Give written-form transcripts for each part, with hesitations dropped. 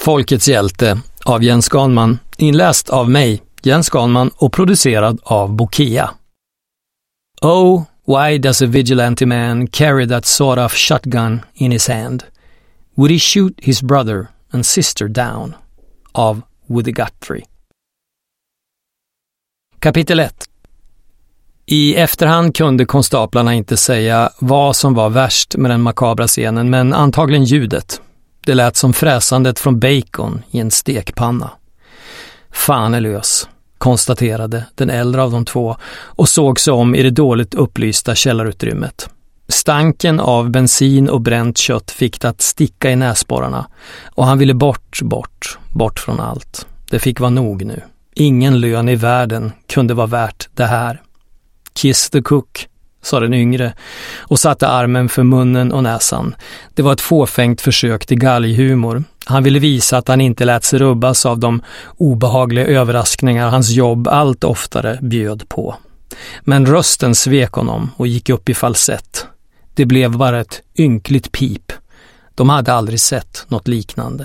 Folkets hjälte av Jens Ganman, inläst av mig, Jens Ganman, och producerad av Bokea. Oh, why does a vigilante man carry that sort of shotgun in his hand? Would he shoot his brother and sister down? Av Woody Guthrie. Kapitel 1. I efterhand kunde konstaplarna inte säga vad som var värst med den makabra scenen, men antagligen ljudet. Det lät som fräsandet från bacon i en stekpanna. Fan är lös, konstaterade den äldre av de två och såg sig om i det dåligt upplysta källarutrymmet. Stanken av bensin och bränt kött fick det att sticka i näsborrarna och han ville bort från allt. Det fick vara nog nu. Ingen lön i världen kunde vara värt det här. Kiss the cook, sa den yngre och satte armen för munnen och näsan. Det var ett fåfängt försök till galghumor. Han ville visa att han inte lät sig rubbas av de obehagliga överraskningar hans jobb allt oftare bjöd på. Men rösten svek honom och gick upp i falsett. Det blev bara ett ynkligt pip. De hade aldrig sett något liknande.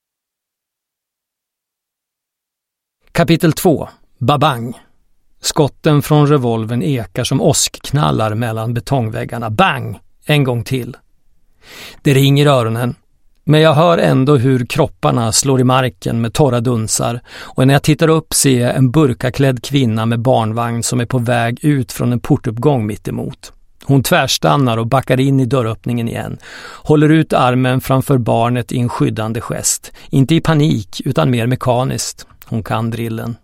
Kapitel 2. Babang. Skotten från revolvern ekar som åskknallar mellan betongväggarna. Bang! En gång till. Det ringer i öronen, men jag hör ändå hur kropparna slår i marken med torra dunsar, och när jag tittar upp ser jag en burkaklädd kvinna med barnvagn som är på väg ut från en portuppgång mitt emot. Hon tvärstannar och backar in i dörröppningen igen, håller ut armen framför barnet i en skyddande gest. Inte i panik utan mer mekaniskt. Hon kan drillen.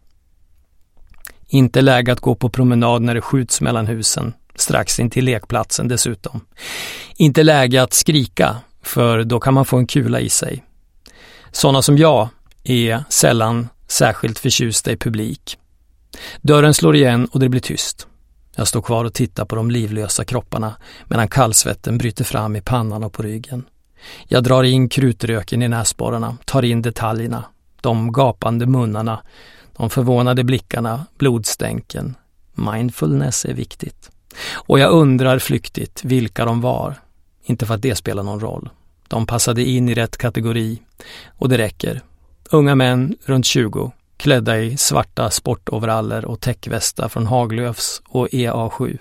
Inte läge att gå på promenad när det skjuts mellan husen, strax in till lekplatsen dessutom. Inte läge att skrika, för då kan man få en kula i sig. Sådana som jag är sällan särskilt förtjusta i publik. Dörren slår igen och det blir tyst. Jag står kvar och tittar på de livlösa kropparna medan kallsvetten bryter fram i pannan och på ryggen. Jag drar in krutröken i näsborrarna, tar in detaljerna, de gapande munnarna, de förvånade blickarna, blodstänken. Mindfulness är viktigt. Och jag undrar flyktigt vilka de var. Inte för att det spelar någon roll. De passade in i rätt kategori. Och det räcker. Unga män runt 20, klädda i svarta sportoveraller och täckvästar från Haglöfs och EA7.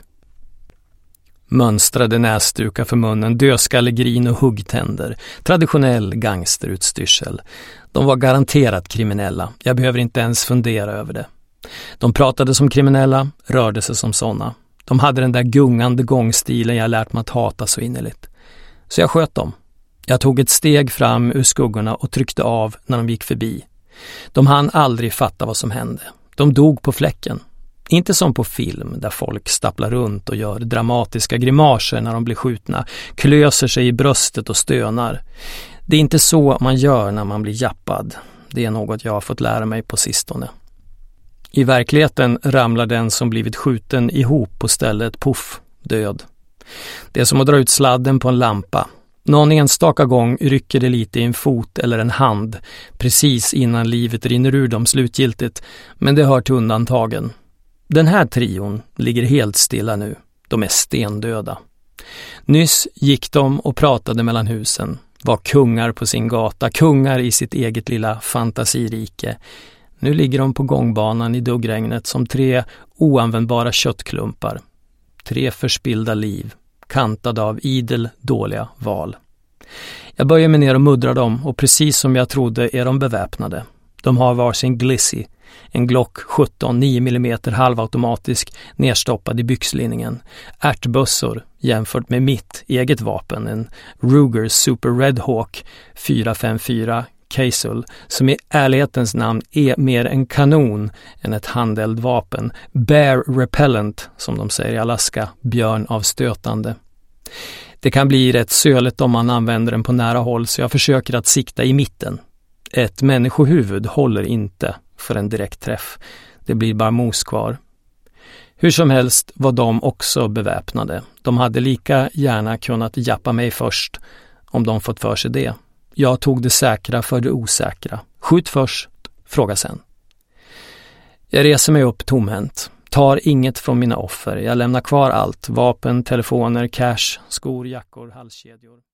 Mönstrade näsdukar för munnen, dödskallegrin och huggtänder. Traditionell gangsterutstyrsel. De var garanterat kriminella. Jag behöver inte ens fundera över det. De pratade som kriminella, rörde sig som sådana. De hade den där gungande gångstilen jag lärt mig att hata så innerligt. Så jag sköt dem. Jag tog ett steg fram ur skuggorna och tryckte av när de gick förbi. De hann aldrig fatta vad som hände. De dog på fläcken. Inte som på film där folk stapplar runt och gör dramatiska grimaser när de blir skjutna, klöser sig i bröstet och stönar. Det är inte så man gör när man blir jappad. Det är något jag har fått lära mig på sistone. I verkligheten ramlar den som blivit skjuten ihop på stället, puff, död. Det är som att dra ut sladden på en lampa. Någon enstaka gång rycker det lite i en fot eller en hand precis innan livet rinner ur dem slutgiltigt, men det hör till undantagen. Den här trion ligger helt stilla nu. De är stendöda. Nyss gick de och pratade mellan husen. Var kungar på sin gata, kungar i sitt eget lilla fantasirike. Nu ligger de på gångbanan i duggregnet som 3 oanvändbara köttklumpar. 3 förspillda liv, kantade av idel dåliga val. Jag böjer mig ner och muddrar dem, och precis som jag trodde är de beväpnade. De har varsin Glissy, en Glock 17 9 mm halvautomatisk nedstoppad i byxlinningen. Ärtbössor jämfört med mitt eget vapen, en Ruger Super Red Hawk 454 Castle, som i ärlighetens namn är mer en kanon än ett handeldvapen. Bear repellent, som de säger i Alaska, björnavstötande. Det kan bli rätt söligt om man använder den på nära håll, så jag försöker att sikta i mitten. Ett människohuvud håller inte för en direkt träff. Det blir bara mos kvar. Hur som helst var de också beväpnade. De hade lika gärna kunnat jappa mig först om de fått för sig det. Jag tog det säkra för det osäkra. Skjut först, fråga sen. Jag reser mig upp tomhänt. Tar inget från mina offer. Jag lämnar kvar allt. Vapen, telefoner, cash, skor, jackor, halskedjor.